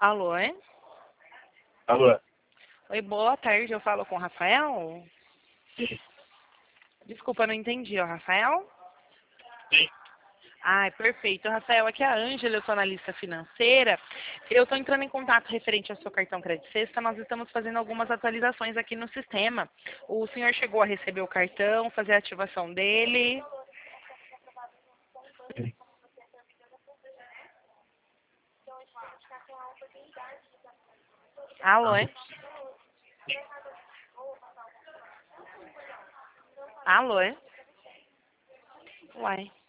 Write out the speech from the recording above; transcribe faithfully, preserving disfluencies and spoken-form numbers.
Alô, hein? Alô? Oi, boa tarde, eu falo com o Rafael? Sim. Desculpa, não entendi, ó, Rafael? Sim. Ai, perfeito. Rafael, aqui é a Ângela, eu sou analista financeira. Eu estou entrando em contato referente ao seu cartão Crédito Sexta. Nós estamos fazendo algumas atualizações aqui no sistema. O senhor chegou a receber o cartão, fazer a ativação dele? Sim. Alô, hein? Alô, hein? Uai.